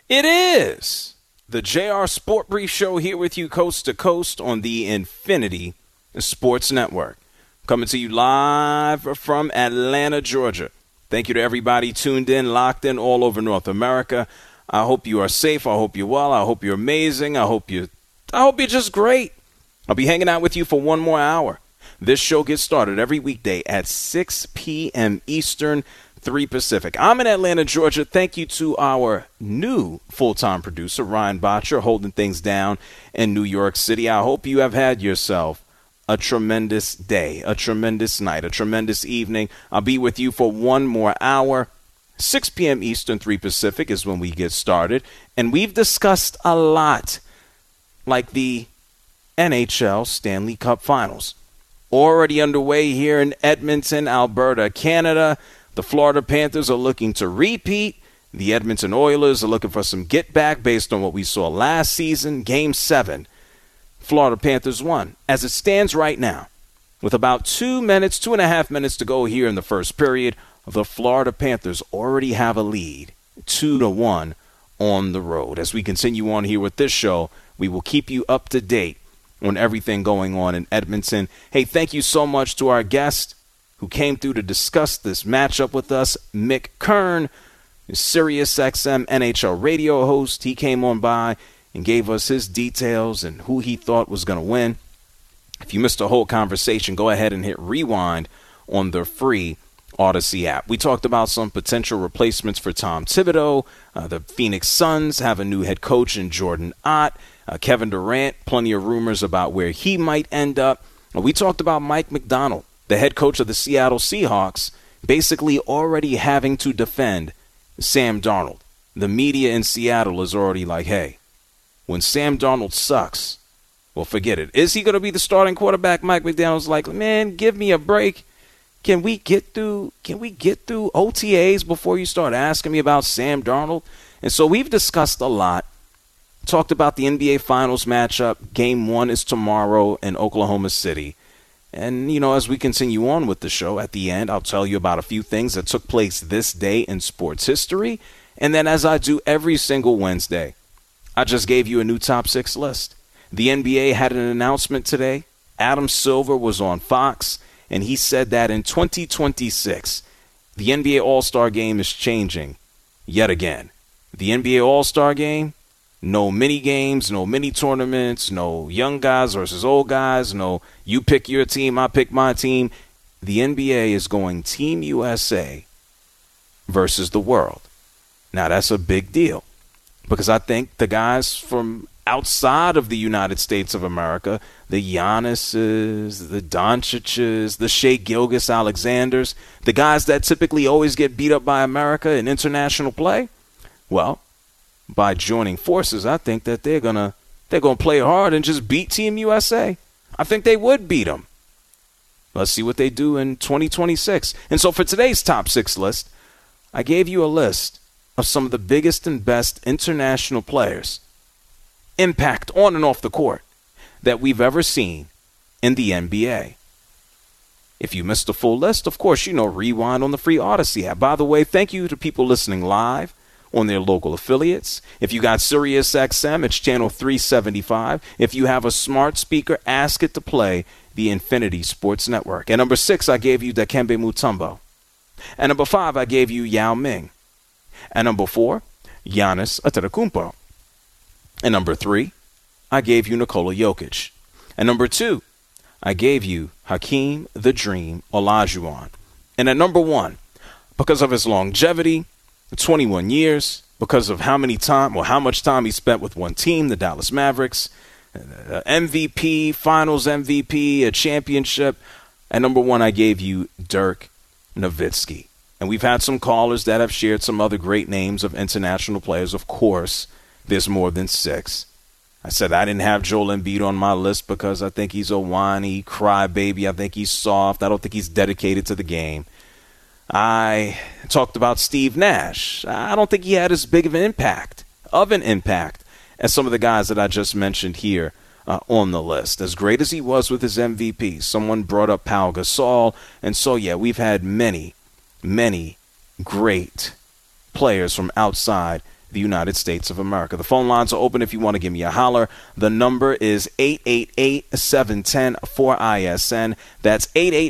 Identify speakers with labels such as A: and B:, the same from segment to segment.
A: It is the JR Sport Brief Show here with you coast to coast on the Infinity Sports Network. Coming to you live from Atlanta, Georgia. Thank you to everybody tuned in, locked in all over North America. I hope you are safe. I hope you're well. I hope you're amazing. I hope you're just great. I'll be hanging out with you for one more hour. This show gets started every weekday at 6 p.m. Eastern, 3 Pacific. I'm in Atlanta, Georgia. Thank you to our new full-time producer, Ryan Botcher, holding things down in New York City. I hope you have had yourself a tremendous day, a tremendous night, a tremendous evening. I'll be with you for one more hour. 6 p.m. Eastern, 3 Pacific is when we get started. And we've discussed a lot, like the NHL Stanley Cup Finals. Already underway here in Edmonton, Alberta, Canada. The Florida Panthers are looking to repeat. The Edmonton Oilers are looking for some get back based on what we saw last season. Game 7, Florida Panthers won. As it stands right now, with about 2.5 minutes to go here in the first period, the Florida Panthers already have a lead, 2-1 on the road. As we continue on here with this show, we will keep you up to date on everything going on in Edmonton. Hey, thank you so much to our guest who came through to discuss this matchup with us, Mick Kern, Sirius XM NHL radio host. He came on by and gave us his details and who he thought was going to win. If you missed the whole conversation, go ahead and hit rewind on the free Odyssey app. We talked about some potential replacements for Tom Thibodeau. The Phoenix Suns have a new head coach in Jordan Ott. Kevin Durant, plenty of rumors about where he might end up. We talked about Mike McDonald, the head coach of the Seattle Seahawks, basically already having to defend Sam Darnold. The media in Seattle is already like, hey, when Sam Darnold sucks, well, forget it. Is he going to be the starting quarterback? Mike McDonald's like, man, give me a break. Can we get through OTAs before you start asking me about Sam Darnold? And so we've discussed a lot. Talked about the NBA Finals matchup. Game 1 is tomorrow in Oklahoma City. And, as we continue on with the show, at the end, I'll tell you about a few things that took place this day in sports history. And then, as I do every single Wednesday, I just gave you a new top 6 list. The NBA had an announcement today. Adam Silver was on Fox, and he said that in 2026, the NBA All-Star Game is changing yet again. The NBA All-Star Game, no mini games, no mini tournaments, no young guys versus old guys, no you pick your team, I pick my team. The NBA is going Team USA versus the world. Now, that's a big deal because I think the guys from outside of the United States of America, the Giannis's, the Doncic's, the Shai Gilgeous-Alexanders, the guys that typically always get beat up by America in international play, well, by joining forces, I think that they're gonna play hard and just beat Team USA. I think they would beat them. Let's see what they do in 2026. And so for today's top 6 list, I gave you a list of some of the biggest and best international players, impact on and off the court, that we've ever seen in the NBA. If you missed the full list, of course, rewind on the free Odyssey app. By the way, thank you to people listening live on their local affiliates. If you got Sirius XM, it's channel 375. If you have a smart speaker, ask it to play the Infinity Sports Network. At number 6, I gave you Dikembe Mutombo. At number 5, I gave you Yao Ming. At number 4, Giannis Antetokounmpo. At number 3, I gave you Nikola Jokic. At number 2, I gave you Hakeem the Dream Olajuwon. And at number 1, because of his longevity, 21 years, because of how much time he spent with one team, the Dallas Mavericks, MVP, Finals MVP, a championship. At number 1, I gave you Dirk Nowitzki. And we've had some callers that have shared some other great names of international players. Of course, there's more than 6. I said I didn't have Joel Embiid on my list because I think he's a whiny crybaby. I think he's soft. I don't think he's dedicated to the game. I talked about Steve Nash. I don't think he had as big of an impact as some of the guys that I just mentioned here on the list. As great as he was with his MVP, someone brought up Pau Gasol. And so, yeah, we've had many great players from outside the United States of America. The phone lines are open if you want to give me a holler. The number is 888-710-4ISN. That's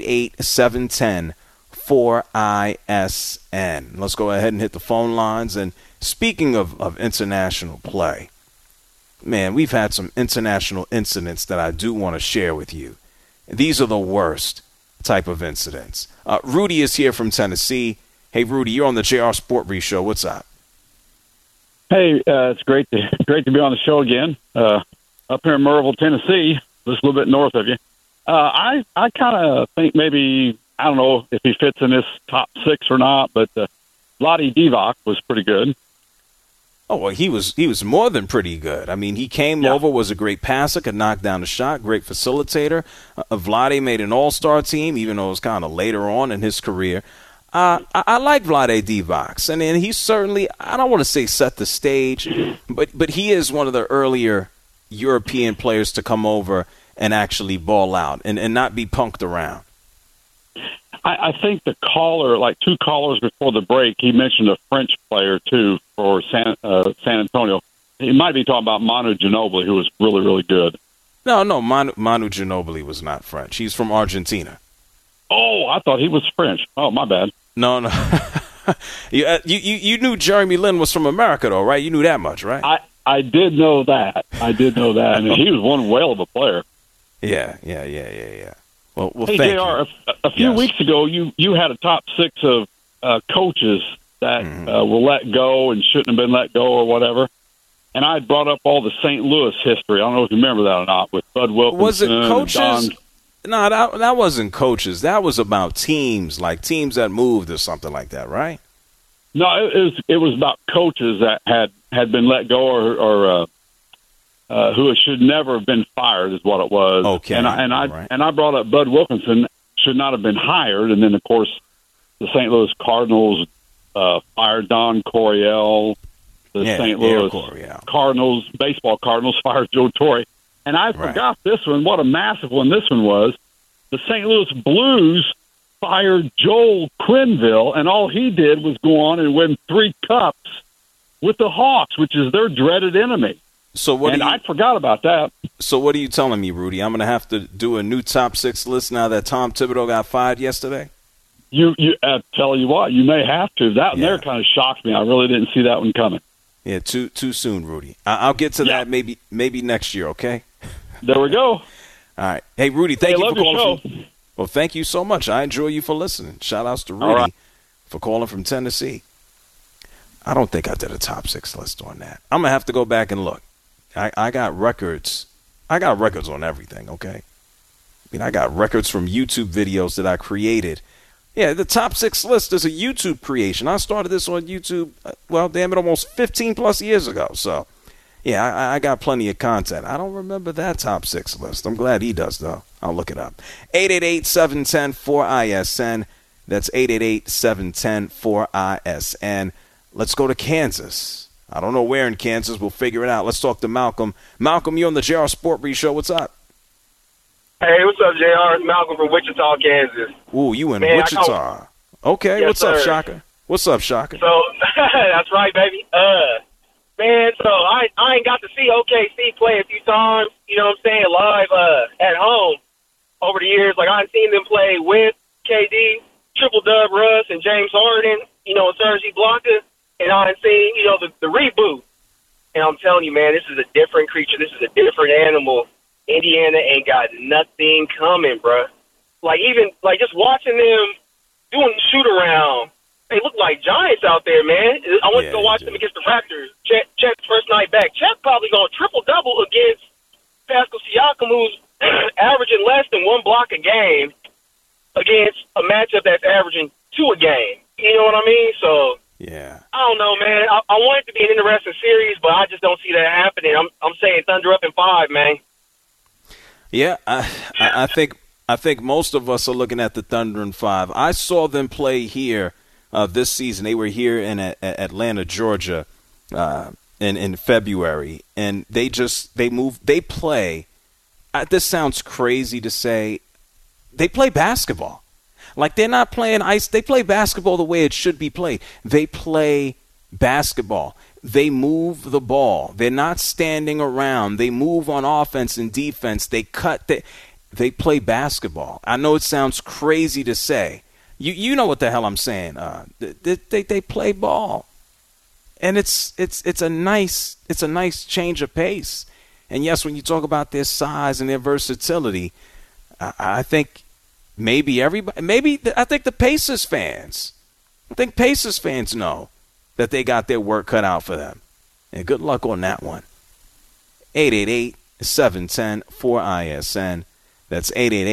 A: 888-710-4ISN. Let's go ahead and hit the phone lines. And speaking of international play, man, we've had some international incidents that I do want to share with you. These are the worst type of incidents. Rudy is here from Tennessee. Hey, Rudy, you're on the JR Sport Brief Show. What's up?
B: Hey, it's great to be on the show again. Up here in Murrayville, Tennessee, just a little bit north of you. I kind of think maybe, I don't know if he fits in this top 6 or not, but Vlade Divac was pretty good.
A: Oh, well, he was more than pretty good. I mean, he came over, was a great passer, could knock down the shot, great facilitator. Vlade made an all-star team, even though it was kind of later on in his career. I like Vlade Divac, and he certainly, I don't want to say set the stage, but he is one of the earlier European players to come over and actually ball out and not be punked around.
B: I think the caller, like 2 callers before the break, he mentioned a French player, too, for San Antonio. He might be talking about Manu Ginobili, who was really, really good.
A: No, Manu Ginobili was not French. He's from Argentina.
B: Oh, I thought he was French. Oh, my bad.
A: No. You knew Jeremy Lin was from America, though, right? You knew that much, right?
B: I did know that. I mean, he was one whale of a player.
A: Yeah. Well,
B: hey,
A: thank
B: JR,
A: you.
B: A few weeks ago, you had a top 6 of coaches that were let go and shouldn't have been let go or whatever. And I brought up all the St. Louis history. I don't know if you remember that or not, with Bud Wilkinson.
A: Was it coaches? No, that wasn't coaches. That was about teams, like teams that moved or something like that, right?
B: No, it was about coaches that had been let go or who should never have been fired, is what it was.
A: Okay,
B: and I brought up Bud Wilkinson should not have been hired, and then of course the St. Louis Cardinals fired Don Coryell. The St. Louis Cardinals, baseball Cardinals, fired Joe Torre. And I forgot this one. What a massive one this one was. The St. Louis Blues fired Joel Quenneville, and all he did was go on and win 3 cups with the Hawks, which is their dreaded enemy. I forgot about that.
A: So what are you telling me, Rudy? I'm going to have to do a new top 6 list now that Tom Thibodeau got fired yesterday?
B: You tell you what, you may have to. That there kind of shocked me. I really didn't see that one coming.
A: Yeah, too soon, Rudy. I'll get to that maybe next year, okay?
B: There we go.
A: All right. Hey, Rudy, thank you for calling.
B: Show.
A: Well, thank you so much. I enjoy you for listening. Shout-outs to Rudy for calling from Tennessee. I don't think I did a top 6 list on that. I'm going to have to go back and look. I got records. I got records on everything, okay? I mean, I got records from YouTube videos that I created. Yeah, the top 6 list is a YouTube creation. I started this on YouTube, almost 15-plus years ago. So, yeah, I got plenty of content. I don't remember that top 6 list. I'm glad he does, though. I'll look it up. 888-710-4ISN. That's 888-710-4ISN. Let's go to Kansas. I don't know where in Kansas. We'll figure it out. Let's talk to Malcolm. Malcolm, you're on the JR Sport Brief Show. What's up?
C: Hey, what's up, JR? It's Malcolm from Wichita, Kansas.
A: Ooh, you in Wichita. Okay,
C: yes,
A: what's
C: sir.
A: Up, Shaka? What's up, Shaka?
C: So, that's right, baby. Man, so I ain't got to see OKC play a few times, you know what I'm saying, live at home over the years. Like, I've seen them play with KD, Triple Dub Russ, and James Harden, and Serge Ibaka, and I've seen, the reboot. And I'm telling you, man, this is a different creature. This is a different animal. Indiana ain't got nothing coming, bruh. Just watching them doing the shoot-around, they look like giants out there, man. I went to go watch them against the Raptors. Chet's first night back. Chet probably going to triple-double against Pascal Siakam, who's averaging less than 1 block a game against a matchup that's averaging 2 a game. You know what I mean? So,
A: yeah.
C: I don't know, man. I want it to be an interesting series, but I just don't see that happening. I'm saying Thunder up in 5, man.
A: Yeah, I think most of us are looking at the Thunder in 5. I saw them play here this season. They were here in Atlanta, Georgia, in February, and they play. This sounds crazy to say. They play basketball. Like, they're not playing ice. They play basketball the way it should be played. They play basketball. They move the ball. They're not standing around. They move on offense and defense. They cut. They play basketball. I know it sounds crazy to say. You know what the hell I'm saying. They play ball, and it's a nice change of pace. And yes, when you talk about their size and their versatility, I think maybe everybody. I think the Pacers fans. I think Pacers fans know that they got their work cut out for them. And good luck on that one. 888-710-4ISN. That's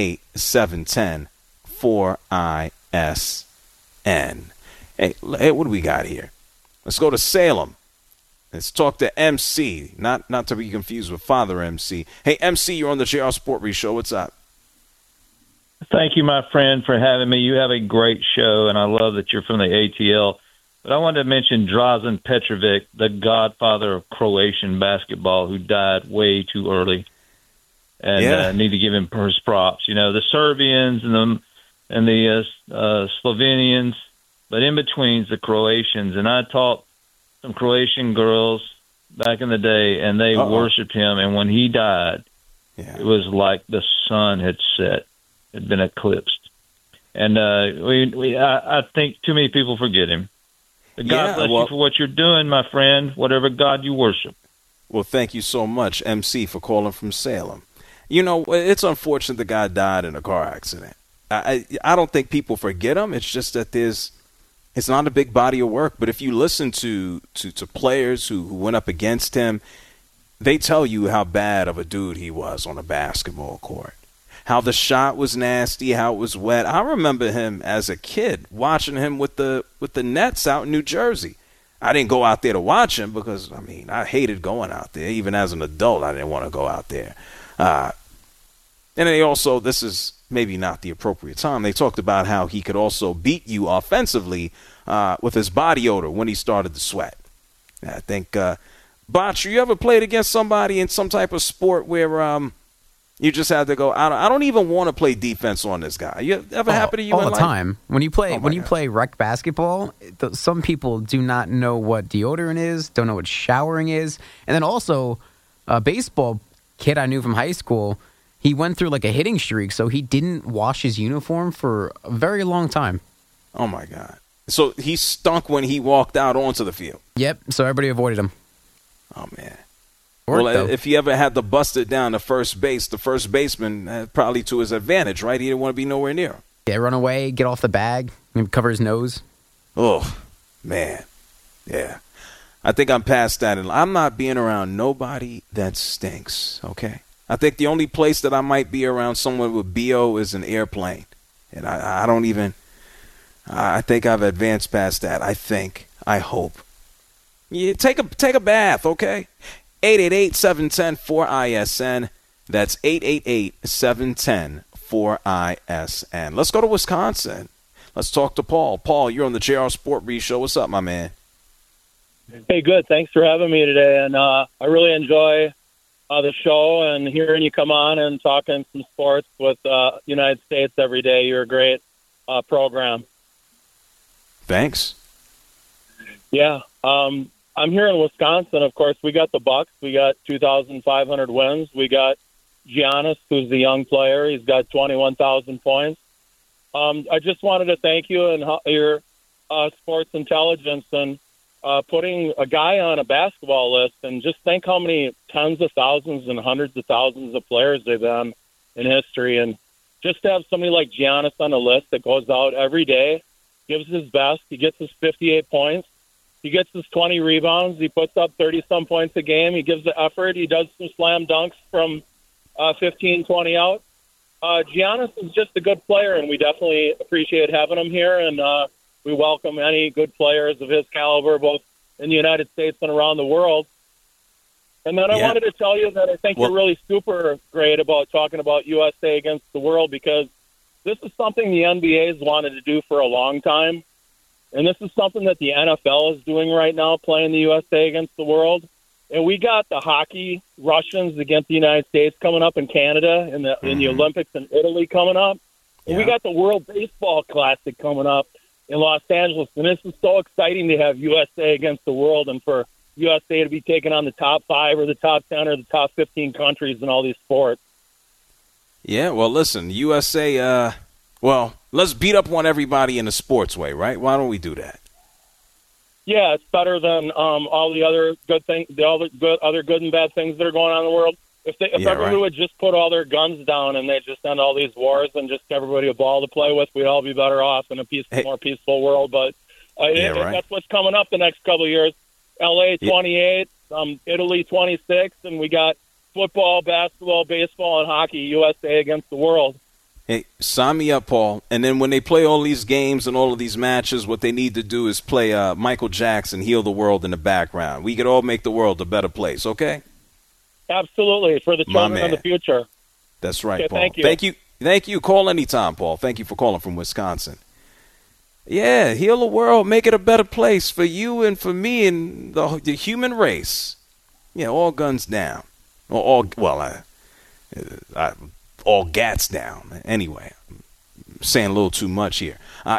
A: 888-710-4ISN. Hey, what do we got here? Let's go to Salem. Let's talk to MC, not to be confused with Father MC. Hey, MC, you're on the JR Sport Brief Show. What's up?
D: Thank you, my friend, for having me. You have a great show, and I love that you're from the ATL. But I wanted to mention Drazen Petrovic, the godfather of Croatian basketball, who died way too early. And need to give him his props. You know, the Serbians and the Slovenians, but in between's the Croatians. And I taught some Croatian girls back in the day, and they worshipped him. And when he died, it was like the sun had set, had been eclipsed. And I think too many people forget him. God bless you for what you're doing, my friend, whatever God you worship.
A: Well, thank you so much, MC, for calling from Salem. You know, it's unfortunate the guy died in a car accident. I don't think people forget him. It's just that it's not a big body of work. But if you listen to players who went up against him, they tell you how bad of a dude he was on a basketball court. How the shot was nasty, how it was wet. I remember him as a kid watching him with the Nets out in New Jersey. I didn't go out there to watch him because, I mean, I hated going out there. Even as an adult, I didn't want to go out there. And they also, this is maybe not the appropriate time, they talked about how he could also beat you offensively with his body odor when he started to sweat. I think, Botch, you ever played against somebody in some type of sport where you just had to go, I don't even want to play defense on this guy? You ever happen to you
E: all the time? When you play rec basketball, some people do not know what deodorant is, don't know what showering is. And then also, a baseball kid I knew from high school, he went through like a hitting streak, so he didn't wash his uniform for a very long time.
A: Oh, my God. So he stunk when he walked out onto the field.
E: Yep, so everybody avoided him.
A: Oh, man. If he ever had to bust it down to first base, the first baseman, probably to his advantage, right? He didn't want to be nowhere near him.
E: Yeah, run away, get off the bag, maybe cover his nose.
A: Oh, man. Yeah. I think I'm past that. And I'm not being around nobody that stinks, okay? I think the only place that I might be around someone with BO is an airplane. And I don't even – I think I've advanced past that. I hope. Yeah, take a bath, okay? 888-710-4ISN. That's 888-710-4ISN. Let's go to Wisconsin. Let's talk to Paul. Paul, you're on the JR Sport Brief Show. What's up, my man?
F: Hey, good. Thanks for having me today. And I really enjoy the show and hearing you come on and talking some sports with United States every day. You're a great program.
A: Thanks.
F: Yeah. I'm here in Wisconsin. Of course, we got the Bucks. We got 2,500 wins. We got Giannis, who's the young player. He's got 21,000 points. I just wanted to thank you and your sports intelligence and putting a guy on a basketball list, and just think how many tens of thousands and hundreds of thousands of players they've been in history. And just to have somebody like Giannis on a list that goes out every day, gives his best. He gets his 58 points. He gets his 20 rebounds. He puts up 30-some points a game. He gives the effort. He does some slam dunks from 15, 20 out. Giannis is just a good player, and we definitely appreciate having him here. And we welcome any good players of his caliber, both in the United States and around the world. And then I wanted to tell you that I think you're really super great about talking about USA against the world, because this is something the NBA has wanted to do for a long time. And this is something that the NFL is doing right now, playing the USA against the world. And we got the hockey Russians against the United States coming up in Canada, in the Olympics in Italy coming up. And we got the World Baseball Classic coming up in Los Angeles. And this is so exciting to have USA against the world and for USA to be taking on the top 5 or the top 10 or the top 15 countries in all these sports.
A: Yeah, well, listen, USA, let's beat up on everybody in a sports way, right? Why don't we do that?
F: Yeah, it's better than all the other good things, other good and bad things that are going on in the world. If everybody would just put all their guns down and they just end all these wars and just everybody a ball to play with, we'd all be better off in a more peaceful world. But that's what's coming up the next couple of years. LA 28, Italy 26, and we got football, basketball, baseball, and hockey, USA against the world.
A: Hey, sign me up, Paul. And then when they play all these games and all of these matches, what they need to do is play Michael Jackson, Heal the World in the background. We could all make the world a better place, okay?
F: Absolutely, for the children of the future.
A: That's right,
F: okay,
A: Paul. Thank you. Call anytime, Paul. Thank you for calling from Wisconsin. Yeah, heal the world, make it a better place for you and for me and the human race. Yeah, all guns down. All gats down. Anyway, I'm saying a little too much here.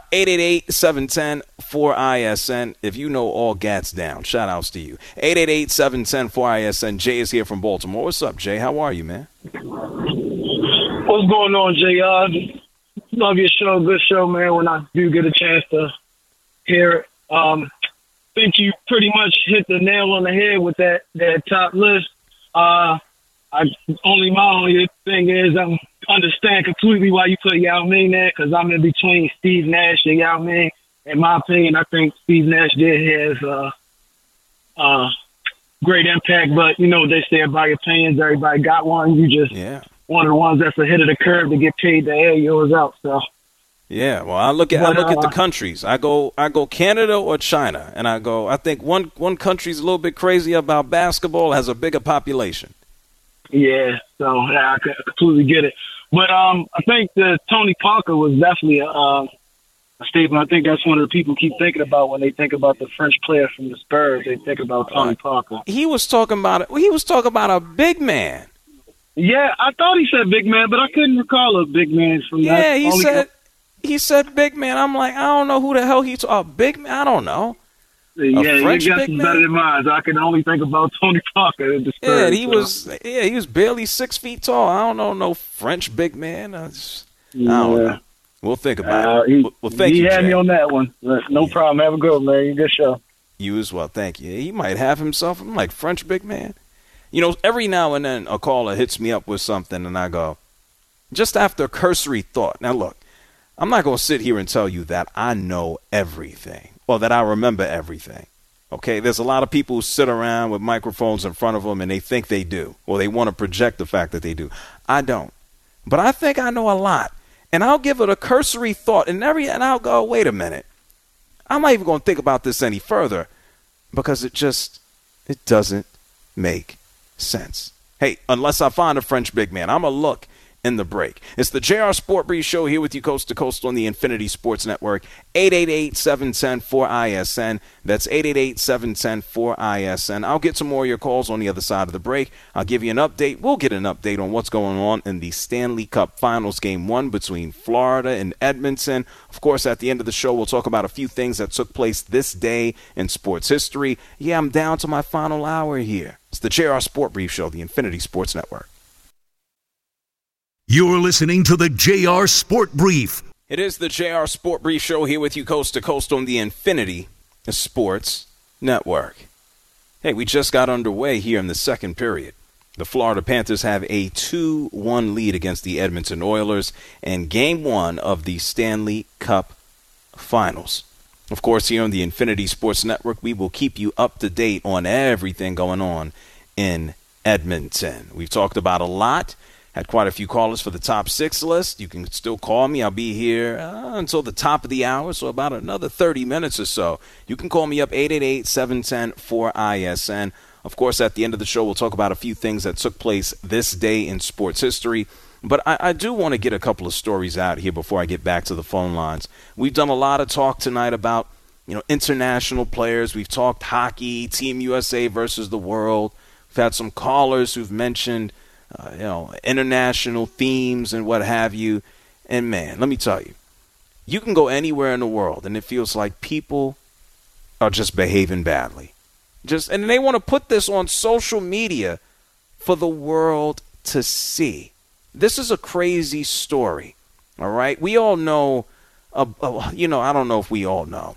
A: 888-710-4ISN. If you know all gats down, shout outs to you. 888-710-4ISN. Jay is here from Baltimore. What's up, Jay? How are you, man?
G: What's going on, Jay? Love your show. Good show, man. When I do get a chance to hear it. Think you pretty much hit the nail on the head with that top list. My only thing is I understand completely why you put Yao Ming there, because I'm in between Steve Nash and Yao Ming. In my opinion, I think Steve Nash did his great impact, but they say about your opinions, everybody got one. You just one of the ones that's ahead of the curve to get paid to air yours out. So
A: yeah, well, I look at the countries. I go Canada or China, and I think one country's a little bit crazy about basketball, has a bigger population.
G: Yeah, so I completely get it. But I think that Tony Parker was definitely a statement. I think that's one of the people keep thinking about when they think about the French player from the Spurs. They think about Tony Parker.
A: He was talking about it. He was talking about a big man.
G: Yeah, I thought he said big man, but I couldn't recall a big man from that.
A: Yeah, he said big man. I'm like, I don't know who the hell he's big man. I don't know.
G: Yeah, your guess is better than mine. I can only think about Tony Parker.
A: Yeah, he was barely 6 feet tall. I don't know no French big man. I don't know. We'll think about it. Well, thank you,
G: Jay. He had
A: me
G: on that one. No problem. Have a good one, man. Good show.
A: You as well. Thank you. He might have himself. I'm like, French big man. Every now and then a caller hits me up with something, and I go, just after a cursory thought. Now, look, I'm not going to sit here and tell you that I know everything or that I remember everything. Okay? There's a lot of people who sit around with microphones in front of them, and they think they do, or they want to project the fact that they do. I don't. But I think I know a lot. And I'll give it a cursory thought, and I'll go, wait a minute. I'm not even going to think about this any further because it doesn't make sense. Hey, unless I find a French big man, I'm going to look in the break. It's the JR Sport Brief Show here with you coast to coast on the Infinity Sports Network. 888-710-4ISN. That's 888-710-4ISN. I'll get some more of your calls on the other side of the break. I'll give you an update. We'll get an update on what's going on in the Stanley Cup Finals Game 1 between Florida and Edmonton. Of course, at the end of the show, we'll talk about a few things that took place this day in sports history. Yeah, I'm down to my final hour here. It's the JR Sport Brief Show, the Infinity Sports Network.
H: You're listening to the JR Sport Brief.
A: It is the JR Sport Brief Show here with you coast to coast on the Infinity Sports Network. Hey, we just got underway here in the second period. The Florida Panthers have a 2-1 lead against the Edmonton Oilers in Game 1 of the Stanley Cup Finals. Of course, here on the Infinity Sports Network, we will keep you up to date on everything going on in Edmonton. We've talked about a lot. Had quite a few callers for the top 6 list. You can still call me. I'll be here until the top of the hour, so about another 30 minutes or so. You can call me up, 888-710-4ISN. Of course, at the end of the show, we'll talk about a few things that took place this day in sports history. But I do want to get a couple of stories out here before I get back to the phone lines. We've done a lot of talk tonight about, international players. We've talked hockey, Team USA versus the world. We've had some callers who've mentioned international themes and what have you. And, man, let me tell you, You can go anywhere in the world, and it feels like people are just behaving badly. And they want to put this on social media for the world to see. This is a crazy story, all right? We all know, I don't know if we all know.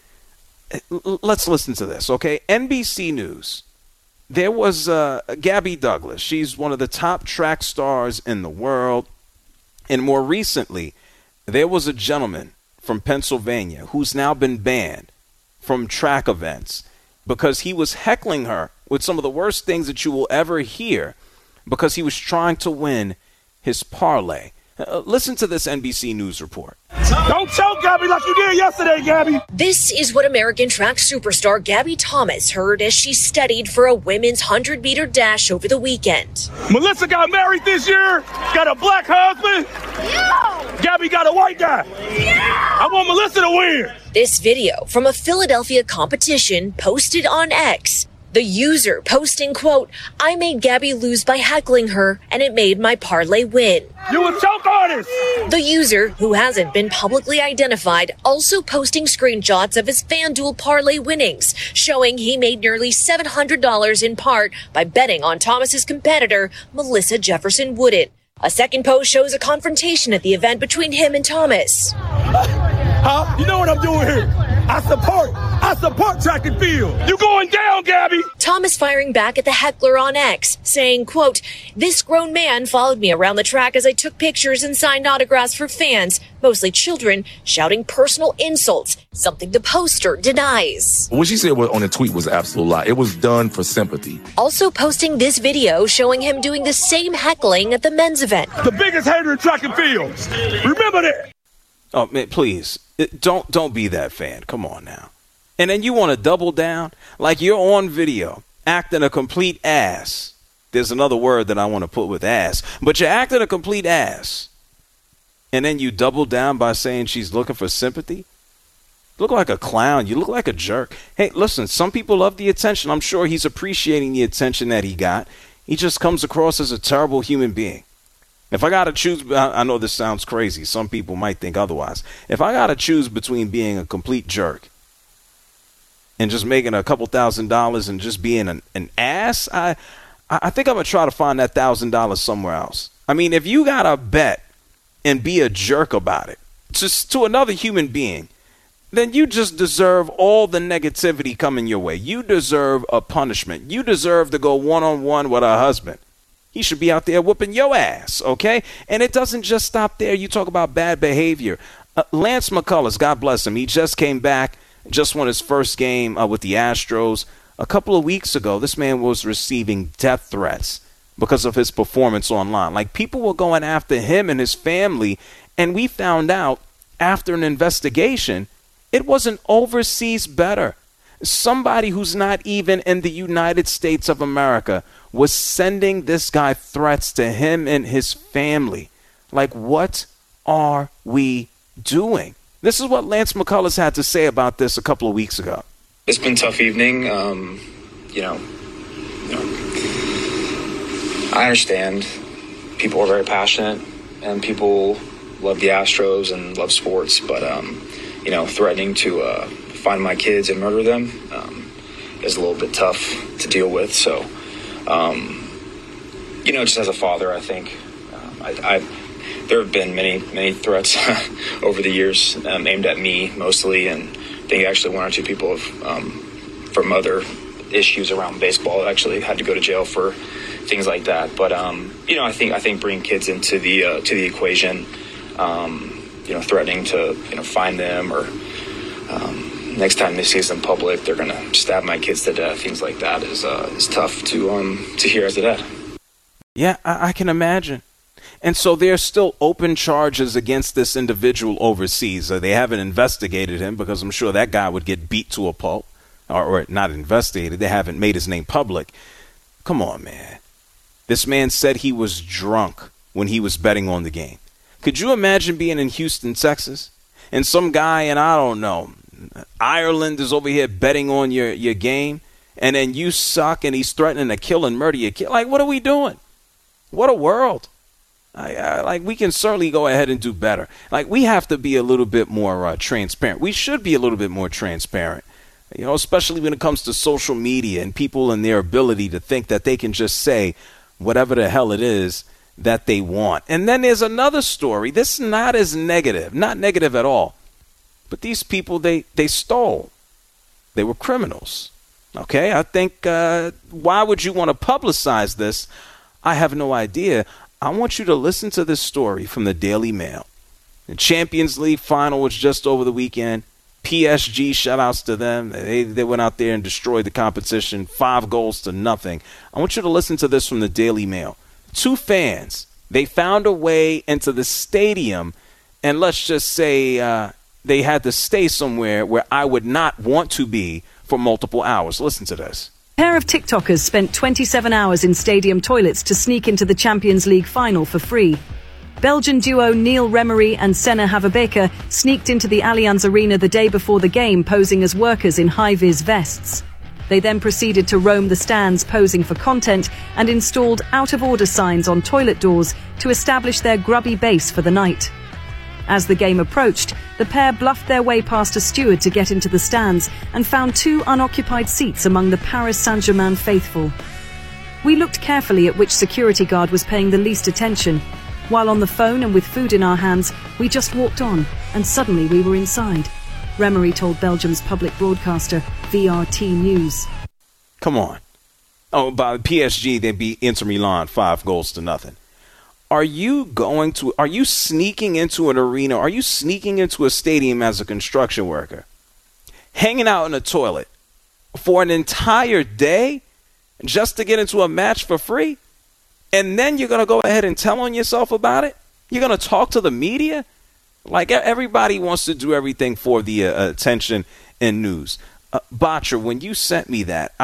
A: Let's listen to this, okay? NBC News. There was Gabby Douglas. She's one of the top track stars in the world. And more recently, there was a gentleman from Pennsylvania who's now been banned from track events because he was heckling her with some of the worst things that you will ever hear because he was trying to win his parlay. Listen to this NBC News report.
I: Don't choke Gabby like you did yesterday, Gabby.
J: This is what American track superstar Gabby Thomas heard as she studied for a women's 100-meter dash over the weekend.
I: Melissa got married this year, got a black husband. Yeah. Gabby got a white guy. Yeah. I want Melissa to win.
J: This video from a Philadelphia competition posted on X. The user posting, quote, "I made Gabby lose by heckling her, and it made my parlay win."
I: You a choke artist!
J: The user, who hasn't been publicly identified, also posting screenshots of his FanDuel parlay winnings, showing he made nearly $700 in part by betting on Thomas's competitor, Melissa Jefferson Wooden. A second post shows a confrontation at the event between him and Thomas.
I: Huh? You know what I'm doing here? I support track and field. You going down, Gabby?
J: Thomas firing back at the heckler on X, saying, quote, "This grown man followed me around the track as I took pictures and signed autographs for fans, mostly children, shouting personal insults, something the poster denies."
K: What she said on the tweet was an absolute lie. It was done for sympathy.
J: Also posting this video showing him doing the same heckling at the men's event.
I: The biggest hater in track and field. Remember that.
A: Oh, man, please. Don't be that fan. Come on now. And then you want to double down like you're on video acting a complete ass. There's another word that I want to put with ass, but you're acting a complete ass. And then you double down by saying she's looking for sympathy. You look like a clown. You look like a jerk. Hey, listen, some people love the attention. I'm sure he's appreciating the attention that he got. He just comes across as a terrible human being. If I got to choose, I know this sounds crazy. Some people might think otherwise. If I got to choose between being a complete jerk and just making a couple $1,000s and just being an ass, I think I'm going to try to find that $1,000 somewhere else. I mean, if you got to bet and be a jerk about it just to another human being, then you just deserve all the negativity coming your way. You deserve a punishment. You deserve to go one-on-one with a husband. He should be out there whooping your ass, okay? And it doesn't just stop there. You talk about bad behavior. Lance McCullers, God bless him, he just came back, just won his first game with the Astros. A couple of weeks ago, this man was receiving death threats because of his performance online. Like, people were going after him and his family, and we found out after an investigation, it was an overseas bettor. Somebody who's not even in the United States of America was sending this guy threats to him and his family. Like, what are we doing? This is what Lance McCullers had to say about this a couple of weeks ago.
L: It's been a tough evening. I understand people are very passionate and people love the Astros and love sports, but, threatening to find my kids and murder them is a little bit tough to deal with. So, just as a father, I think there have been many threats over the years aimed at me mostly, and I think actually one or two people have, from other issues around baseball, actually had to go to jail for things like that. But I think bringing kids into the equation, threatening to find them or next time they see us in public, they're gonna stab my kids to death. Things like that is tough to hear as a dad.
A: Yeah, I can imagine. And so there's still open charges against this individual overseas. They haven't investigated him because I'm sure that guy would get beat to a pulp, or not investigated. They haven't made his name public. Come on, man. This man said he was drunk when he was betting on the game. Could you imagine being in Houston, Texas, and some guy in, I don't know, Ireland is over here betting on your game, and then you suck and he's threatening to kill and murder your kid? Like, what are we doing? What a world. Like, we can certainly go ahead and do better. Like, we have to be a little bit more transparent. We should be a little bit more transparent, especially when it comes to social media and people and their ability to think that they can just say whatever the hell it is that they want. And then there's another story. This is not as negative, not negative at all. But these people, they stole. They were criminals. Okay, I think why would you want to publicize this? I have no idea. I want you to listen to this story from the Daily Mail. The Champions League final was just over the weekend. PSG, shout outs to them. They went out there and destroyed the competition, 5-0. I want you to listen to this from the Daily Mail. 2 fans, they found a way into the stadium, and let's just say they had to stay somewhere where I would not want to be for multiple hours. Listen to this.
M: A pair of TikTokers spent 27 hours in stadium toilets to sneak into the Champions League final for free. Belgian duo Neil Remery and Senna Havabeka sneaked into the Allianz Arena the day before the game, posing as workers in high-vis vests. They then proceeded to roam the stands posing for content and installed out-of-order signs on toilet doors to establish their grubby base for the night. As the game approached, the pair bluffed their way past a steward to get into the stands and found 2 unoccupied seats among the Paris Saint-Germain faithful. We looked carefully at which security guard was paying the least attention. While on the phone and with food in our hands, we just walked on, and suddenly we were inside. Remery told Belgium's public broadcaster, VRT News.
A: Come on. Oh, by PSG, they beat Inter Milan 5-0. Are you sneaking into an arena? Are you sneaking into a stadium as a construction worker? Hanging out in a toilet for an entire day just to get into a match for free? And then you're going to go ahead and tell on yourself about it? You're going to talk to the media? Like, everybody wants to do everything for the attention and news. Botcher, when you sent me that,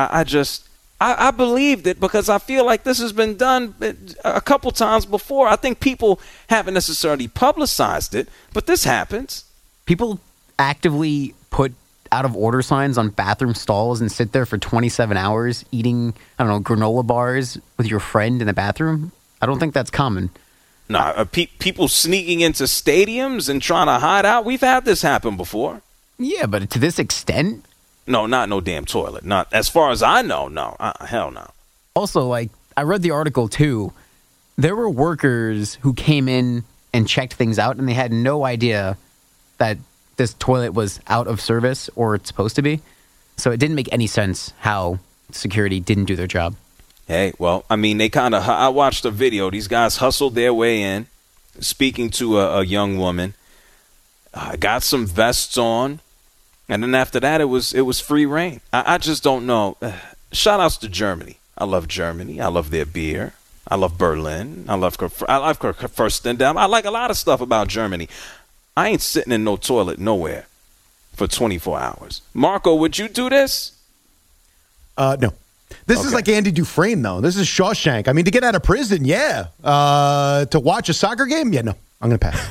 A: I believed it because I feel like this has been done a couple times before. I think people haven't necessarily publicized it, but this happens.
E: People actively put out-of-order signs on bathroom stalls and sit there for 27 hours eating, granola bars with your friend in the bathroom. I don't think that's common.
A: No, people sneaking into stadiums and trying to hide out. We've had this happen before.
E: Yeah, but to this extent?
A: No, not no damn toilet. Not as far as I know. No, hell no.
E: Also, I read the article too. There were workers who came in and checked things out, and they had no idea that this toilet was out of service or it's supposed to be. So it didn't make any sense how security didn't do their job.
A: Hey, well, I mean, I watched a video. These guys hustled their way in, speaking to a young woman. Got some vests on. And then after that, it was free reign. I just don't know. Shout outs to Germany. I love Germany. I love their beer. I love Berlin. I love Fürstendamm. I like a lot of stuff about Germany. I ain't sitting in no toilet nowhere for 24 hours. Marco, would you do this?
N: No. This is like Andy Dufresne, though. This is Shawshank. I mean, to get out of prison, yeah. To watch a soccer game, yeah, no. I'm going to pass.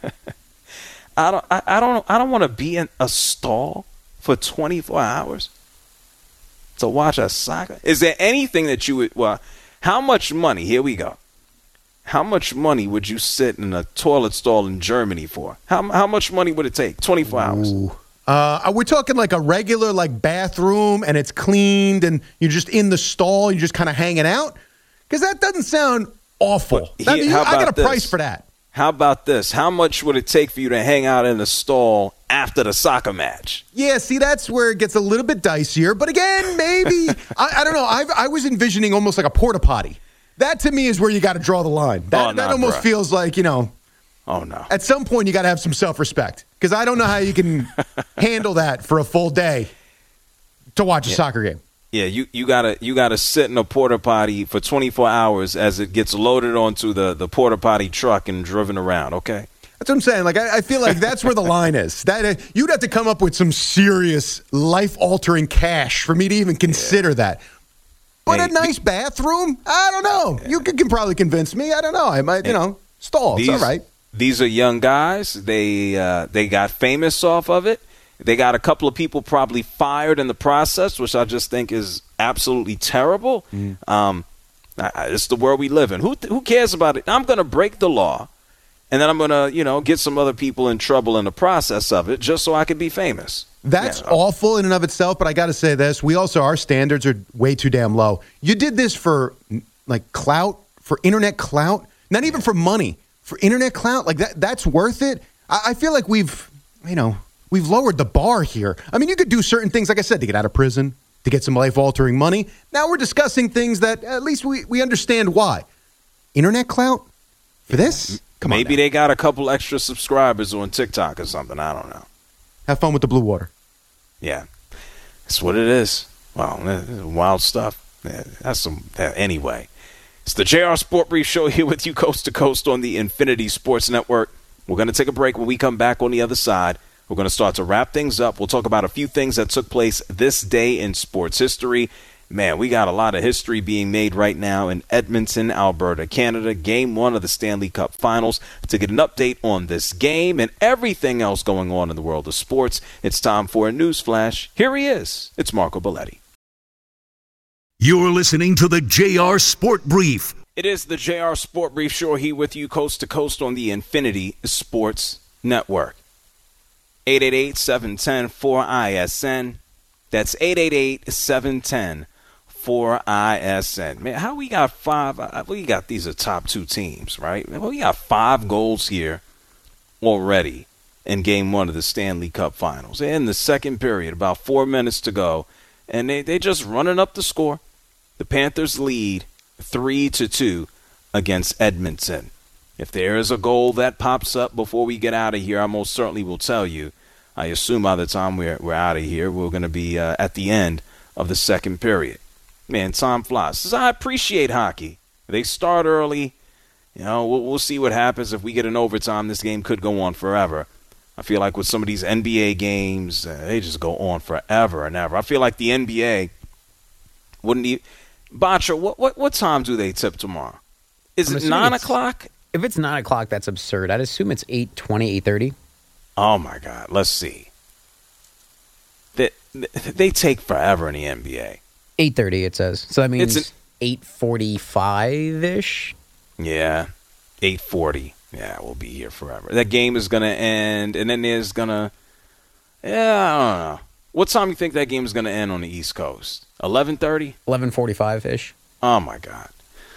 A: I don't want to be in a stall for 24 hours to watch a soccer. Is there anything that you would? Well, how much money? Here we go. How much money would you sit in a toilet stall in Germany for? How much money would it take? 24 hours.
N: Are we talking like a regular bathroom and it's cleaned and you're just in the stall, you're just kind of hanging out? Because that doesn't sound awful. I got a price for that.
A: How about this? How much would it take for you to hang out in a stall after the soccer match?
N: Yeah, see, that's where it gets a little bit dicier. But again, maybe, I don't know. I was envisioning almost like a porta potty. That to me is where you got to draw the line. That almost feels like,
A: Oh, no.
N: At some point, you got to have some self-respect. Because I don't know how you can handle that for a full day to watch a soccer game.
A: Yeah, you gotta sit in a porta potty for 24 hours as it gets loaded onto the porta potty truck and driven around. Okay,
N: that's what I'm saying. I feel like that's where the line is. That you'd have to come up with some serious life-altering cash for me to even consider that. But a nice bathroom, I don't know. You can probably convince me. I don't know. I might, stall. It's all right.
A: These are young guys. They got famous off of it. They got a couple of people probably fired in the process, which I just think is absolutely terrible. It's the world we live in. Who cares about it? I'm going to break the law, and then I'm going to, get some other people in trouble in the process of it just so I can be famous.
N: That's awful in and of itself, but I got to say this. Our standards are way too damn low. You did this for, clout, for internet clout, not even for money, for internet clout. Like, that's worth it. I feel like we've lowered the bar here. I mean, you could do certain things, like I said, to get out of prison, to get some life-altering money. Now we're discussing things that at least we understand why. Internet clout? For this? Come on.
A: Maybe they got a couple extra subscribers on TikTok or something. I don't know.
N: Have fun with the blue water.
A: Yeah. That's what it is. Wow, wild stuff. Anyway. It's the JR Sport Brief Show here with you coast to coast on the Infinity Sports Network. We're going to take a break. When we come back on the other side, we're going to start to wrap things up. We'll talk about a few things that took place this day in sports history. Man, we got a lot of history being made right now in Edmonton, Alberta, Canada. Game 1 of the Stanley Cup Finals. To get an update on this game and everything else going on in the world of sports, it's time for a news flash. Here he is. It's Marco Belletti.
H: You're listening to the JR Sport Brief.
A: It is the JR Sport Brief Show here with you coast to coast on the Infinity Sports Network. 888-710-4ISN. That's 888-710-4ISN. Man, how we got 5? We got these are top 2 teams, right? We got 5 goals here already in Game 1 of the Stanley Cup Finals. In the second period, about 4 minutes to go, and they just running up the score. The Panthers lead 3-2 against Edmonton. If there is a goal that pops up before we get out of here, I most certainly will tell you. I assume by the time we're out of here, we're going to be at the end of the second period. Man, time flies. Says, I appreciate hockey. They start early. We'll see what happens. If we get an overtime, this game could go on forever. I feel like with some of these NBA games, they just go on forever and ever. I feel like the NBA wouldn't even... Bacha, what time do they tip tomorrow? Is it 9 o'clock?
E: If it's 9 o'clock, that's absurd. I'd assume it's 8:20, 8:30.
A: Oh, my God. Let's see. They take forever in the NBA.
E: 8:30, it says. So that means 8:45-ish?
A: Yeah, 8:40. Yeah, we'll be here forever. That game is going to end, and then there's going to... Yeah, I don't know. What time do you think that game is going to end on the East Coast? 11:30?
E: 11:45-ish.
A: Oh, my God.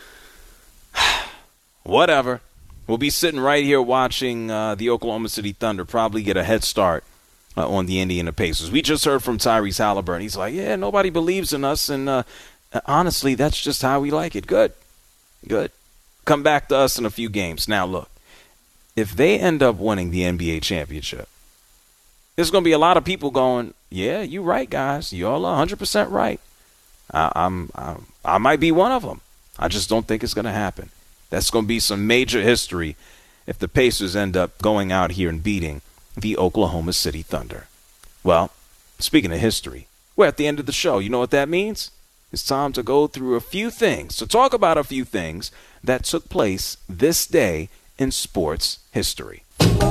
A: Whatever. We'll be sitting right here watching the Oklahoma City Thunder probably get a head start on the Indiana Pacers. We just heard from Tyrese Halliburton. He's like, yeah, nobody believes in us, and honestly, that's just how we like it. Good. Come back to us in a few games. Now, look, if they end up winning the NBA championship, there's going to be a lot of people going, yeah, you're right, guys. You're all 100% right. I might be one of them. I just don't think it's going to happen. That's going to be some major history if the Pacers end up going out here and beating the Oklahoma City Thunder. Well, speaking of history, we're at the end of the show. You know what that means? It's time to go through a few things, to talk about a few things that took place this day in sports history.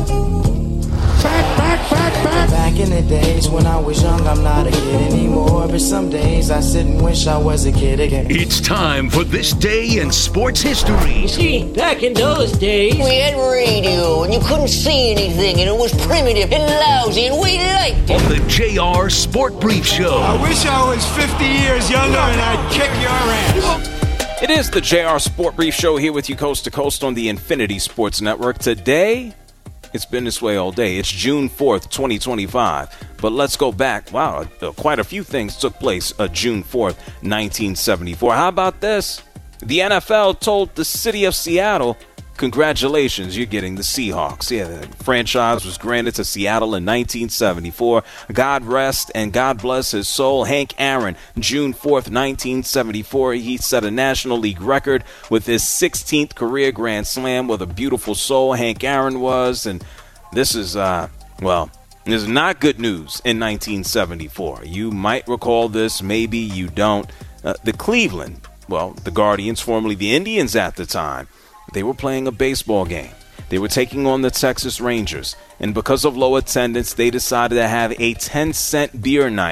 O: Back in the days when I was young, I'm not a kid anymore. But some days I sit and wish I was a kid again.
H: It's time for This Day in Sports History.
P: You see, back in those days, we had radio and you couldn't see anything, and it was primitive and lousy, and we liked it.
H: On the JR Sport Brief Show.
Q: I wish I was 50 years younger and I'd kick your ass.
A: It is the JR Sport Brief Show here with you coast to coast on the Infinity Sports Network. Today, it's been this way all day. It's June 4th, 2025. But let's go back. Wow, quite a few things took place June 4th, 1974. How about this? The NFL told the city of Seattle, congratulations, you're getting the Seahawks. Yeah, the franchise was granted to Seattle in 1974. God rest and God bless his soul. Hank Aaron, June 4th, 1974. He set a National League record with his 16th career Grand Slam. What a beautiful soul Hank Aaron was. And this is, this is not good news in 1974. You might recall this, maybe you don't. The Cleveland, the Guardians, formerly the Indians at the time, they were playing a baseball game. They were taking on the Texas Rangers. And because of low attendance, they decided to have a 10-cent beer night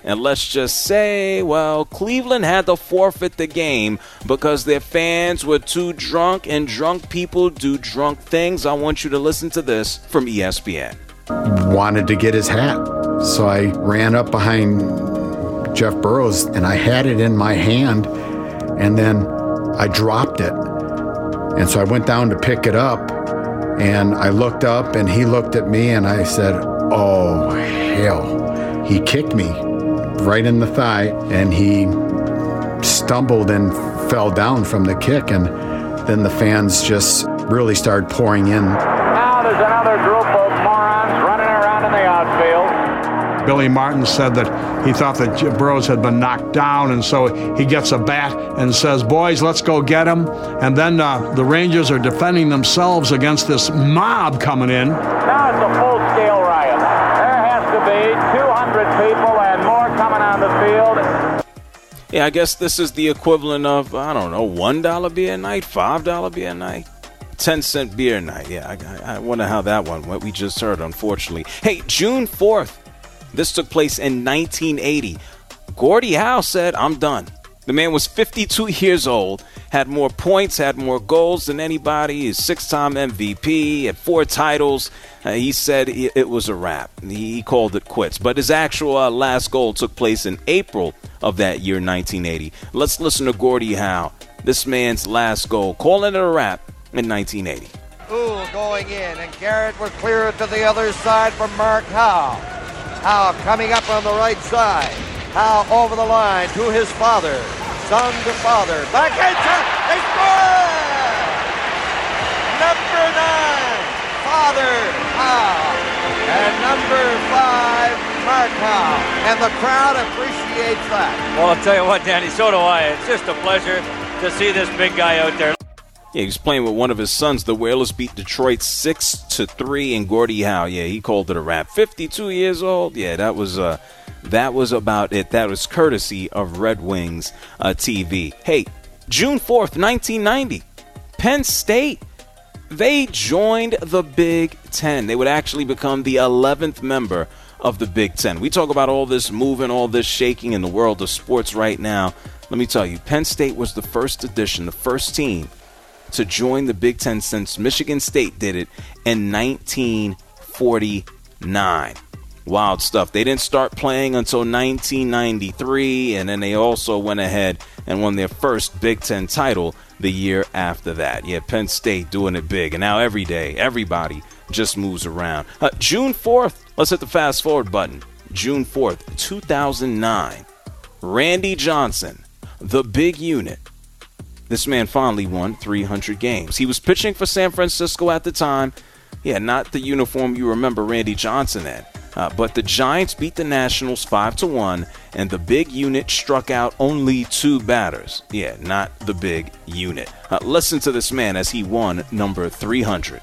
A: And let's just say, well, Cleveland had to forfeit the game because their fans were too drunk, and drunk people do drunk things. I want you to listen to this from ESPN.
R: Wanted to get his hat, so I ran up behind Jeff Burroughs, and I had it in my hand, and then I dropped it. And so I went down to pick it up, and I looked up, and he looked at me, and I said, oh, hell. He kicked me right in the thigh, and he stumbled and fell down from the kick, and then the fans just really started pouring in.
S: Now there's another group of morons running around in the outfield.
Q: Billy Martin said that he thought that Burroughs had been knocked down, and so he gets a bat and says, boys, let's go get him. And then the Rangers are defending themselves against this mob coming in.
S: Now it's a full-scale riot. There has to be 200 people and more coming on the field.
A: Yeah, I guess this is the equivalent of, I don't know, $1 beer night, $5 beer night, 10-cent beer night. Yeah, I wonder how that one went. We just heard, unfortunately. Hey, June 4th. This took place in 1980. Gordie Howe said, I'm done. The man was 52 years old, had more points, had more goals than anybody. He's 6-time MVP, had 4 titles. He said it was a wrap. He called it quits. But his actual last goal took place in April of that year, 1980. Let's listen to Gordie Howe, this man's last goal, calling it a wrap in 1980.
T: Ooh, going in, and Garrett will clear it to the other side from Mark Howe. Howe coming up on the right side. Howe over the line to his father. Son to father. Back into. They score! Number 9, Father Howe. And number 5, Mark Howe. And the crowd appreciates that.
U: Well, I'll tell you what, Danny, so do I. It's just a pleasure to see this big guy out there.
A: Yeah, he was playing with one of his sons. The Whalers beat Detroit 6-3, and Gordie Howe, yeah, he called it a wrap. 52 years old. Yeah, that was about it. That was courtesy of Red Wings TV. Hey, June 4th, 1990, Penn State, they joined the Big Ten. They would actually become the 11th member of the Big Ten. We talk about all this moving, all this shaking in the world of sports right now. Let me tell you, Penn State was the first edition, the first team to join the Big Ten since Michigan State did it in 1949. Wild stuff. They didn't start playing until 1993, and then they also went ahead and won their first Big Ten title the year after that. Yeah, Penn State doing it big, and now every day, everybody just moves around. June 4th, let's hit the fast forward button. June 4th, 2009. Randy Johnson, the big unit. This man finally won 300 games. He was pitching for San Francisco at the time. Yeah, not the uniform you remember Randy Johnson in. But the Giants beat the Nationals 5-1, and the big unit struck out only 2 batters. Yeah, not the big unit. Listen to this man as he won number 300.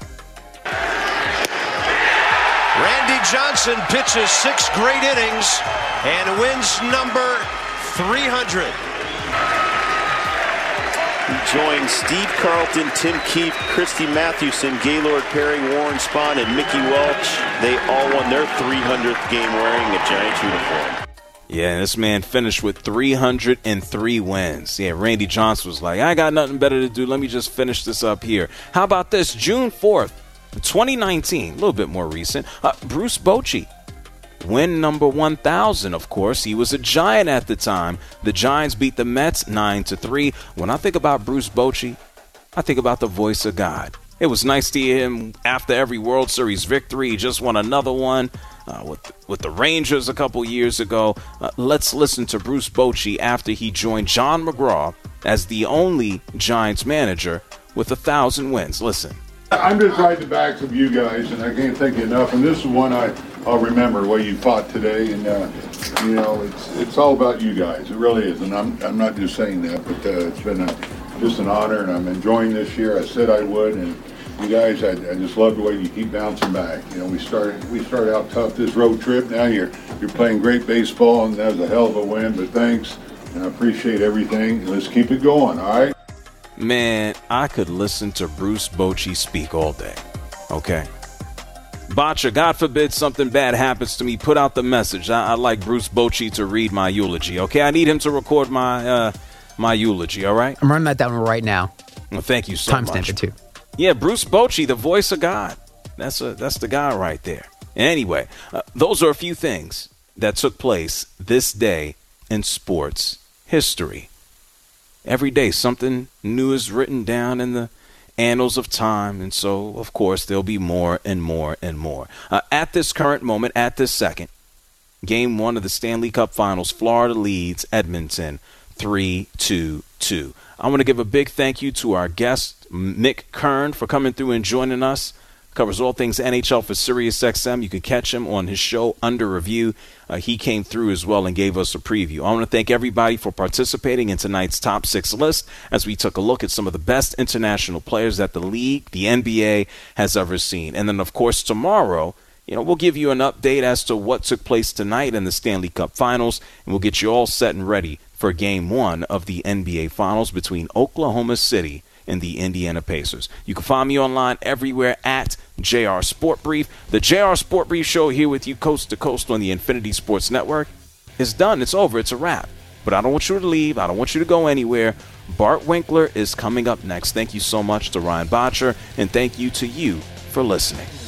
V: Randy Johnson pitches 6 great innings and wins number 300.
W: He joined Steve Carlton, Tim Keefe, Christy Mathewson, Gaylord Perry, Warren Spahn, and Mickey Welch. They all won their 300th game wearing a Giants uniform.
A: Yeah, this man finished with 303 wins. Yeah, Randy Johnson was like, I got nothing better to do. Let me just finish this up here. How about this? June 4th, 2019, a little bit more recent. Bruce Bochy. Win number 1,000, of course. He was a Giant at the time. The Giants beat the Mets 9-3. When I think about Bruce Bochy, I think about the voice of God. It was nice to hear him after every World Series victory. He just won another one with the Rangers a couple years ago. Let's listen to Bruce Bochy after he joined John McGraw as the only Giants manager with 1,000 wins. Listen.
X: I'm just riding the backs of you guys, and I can't thank you enough. And this is one I'll remember the way you fought today, and it's all about you guys. It really is, and I'm not just saying that, but it's been just an honor, and I'm enjoying this year. I said I would, and you guys, I just love the way you keep bouncing back. You know, we started out tough this road trip. Now you're playing great baseball, and that was a hell of a win. But thanks, and I appreciate everything. Let's keep it going. All right.
A: Man, I could listen to Bruce Bochy speak all day, okay? Botcher, God forbid something bad happens to me, put out the message. I'd like Bruce Bochy to read my eulogy, okay? I need him to record my eulogy, all right?
E: I'm running that down right now.
A: Well, thank you so much.
E: Timestamp it, too.
A: Yeah, Bruce Bochy, the voice of God. That's the guy right there. Anyway, those are a few things that took place this day in sports history. Every day, something new is written down in the annals of time, and so, of course, there'll be more and more and more. At this current moment, at this second, Game 1 of the Stanley Cup Finals, Florida leads Edmonton 3-2. I want to give a big thank you to our guest, Mick Kern, for coming through and joining us. Covers all things NHL for SiriusXM. You can catch him on his show, Under Review. He came through as well and gave us a preview. I want to thank everybody for participating in tonight's Top 6 list as we took a look at some of the best international players that the league, the NBA, has ever seen. And then, of course, tomorrow, we'll give you an update as to what took place tonight in the Stanley Cup Finals, and we'll get you all set and ready for Game 1 of the NBA Finals between Oklahoma City and the Indiana Pacers. You can find me online everywhere at JR Sport Brief. The JR Sport Brief show here with you coast to coast on the Infinity Sports Network is done. It's over. It's a wrap. But I don't want you to leave. I don't want you to go anywhere. Bart Winkler is coming up next. Thank you so much to Ryan Botcher, and thank you to you for listening.